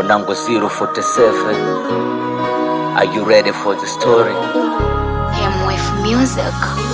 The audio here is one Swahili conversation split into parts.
Mwanangu 047, are you ready for the story? Him with music.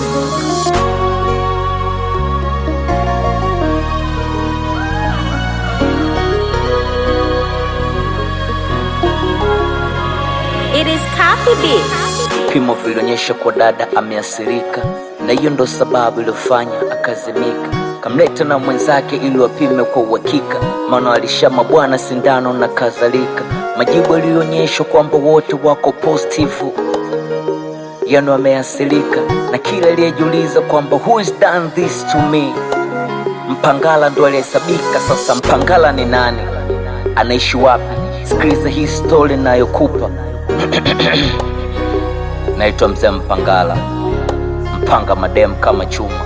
It is Copy Beats. Vipimo vilionyesha kwa dada ameathirika, na hiyo ndo sababu iliyofanya akazimika. Kamleta na mwenzake ili wapime kwa uhakika, maana alishama bwana sindano na kadhalika. Majibu yalionyesha kwamba wote wako positive, yani wameathirika. Na kila aliyejiuliza kwamba who is done this to me, Mpangala ndo aliyesabika. Sasa Mpangala ni nani? Anaishi wapi? Sikiliza hii story nayokupa. Naitwa Mzee Mpangala, mpanga madem kama chuma.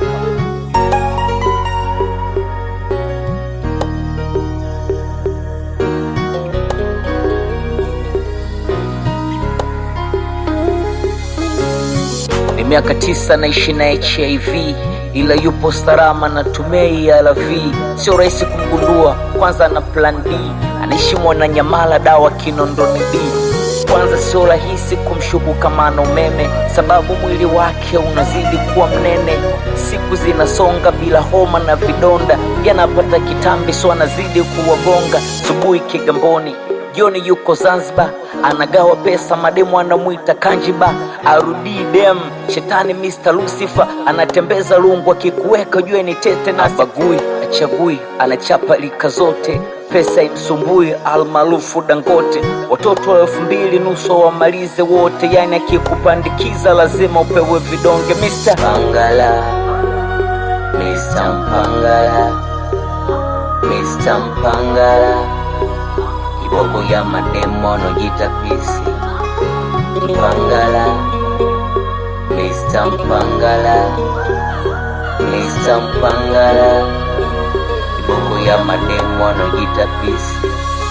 Ni miaka 9 naishi na HIV, ila yupo salama na tumei ARV. Sio rahisi kumgundua, kwanza na plan B. Anaishi Mwananyamala, dawa Kinondoni B. Kwanza sio rahisi kumshuku kama ana umeme, sababu mwili wake unazidi kuwa mnene. Siku zinasonga bila homa na vidonda, yanapata kitambi so anazidi kuwagonga. Subuhi Kigamboni, jioni yuko Zanzibar, anagawa pesa mademu anamuita Kanjiba. Arudi dem shetani Mr. Lucifer, anatembeza lungu akikuweka jue ni tete na bagui. Achagui, anachapa lika zote, pesa imsumbui almaarufu Dangote. Watoto wa 2000 nusu wamalize wote, yani akikupandikiza lazima upewe vidonge. Mr. Mpangala, Mr. Mpangala, Mr. Mpangala, kiboko ya mademono jitapisi. Mpangala, Mr. Mpangala, Mr. Mpangala, kiboko ya mademono jitapisi.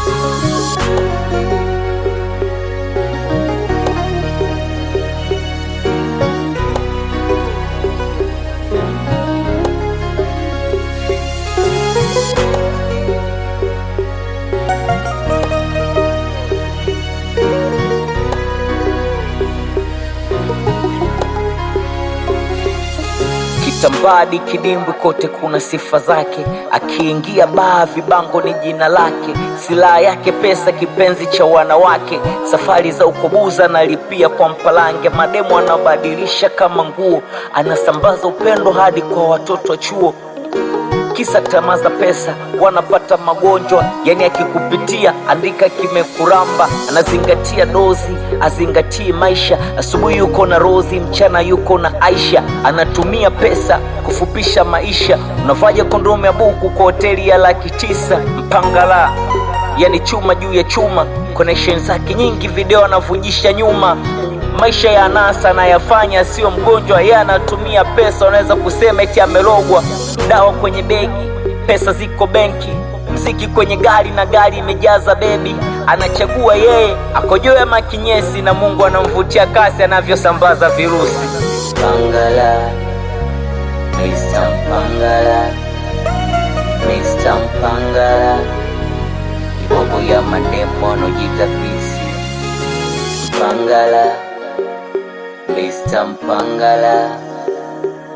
Kitambadi kidimbwi kote kuna sifa zake, akiingia baa vibango ni jina lake. Silaha yake pesa, kipenzi cha wanawake. Safari za ukobuza analipia kwa mpalange, mademu anabadilisha kama nguo. Anasambaza upendo hadi kwa watoto chuo, kisa tamaa za pesa wanapata magonjwa. Yani akikupitia andika kimekuramba. Anazingatia dozi, azingatii maisha. Asubuhi yuko na Rozi, mchana yuko na Aisha. Anatumia pesa kufupisha maisha. Unavaja kondomu ya buku kwa hoteli ya $900. Mpangala, yani chuma juu ya chuma. Connection zake nyingi, video anavujisha nyuma. Maisha ya anasa anayafanya, sio mgonjwa. Yeye anatumia pesa, unaweza kusema eti amelogwa. Dawa kwenye begi, pesa ziko benki. Mziki kwenye gari na gari imejaza baby. Anachagua yeye akojoe ama kinyesi, na Mungu anamvutia kasi anavyosambaza virusi. Mpangala, Mr. Mpangala, Mr. Mpangala, kiboko ya mademono jitapisi. Mpangala, Mr. Mpangala,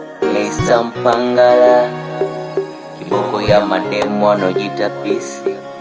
Mr. Mpangala, kiboko ya mademono jitapisi.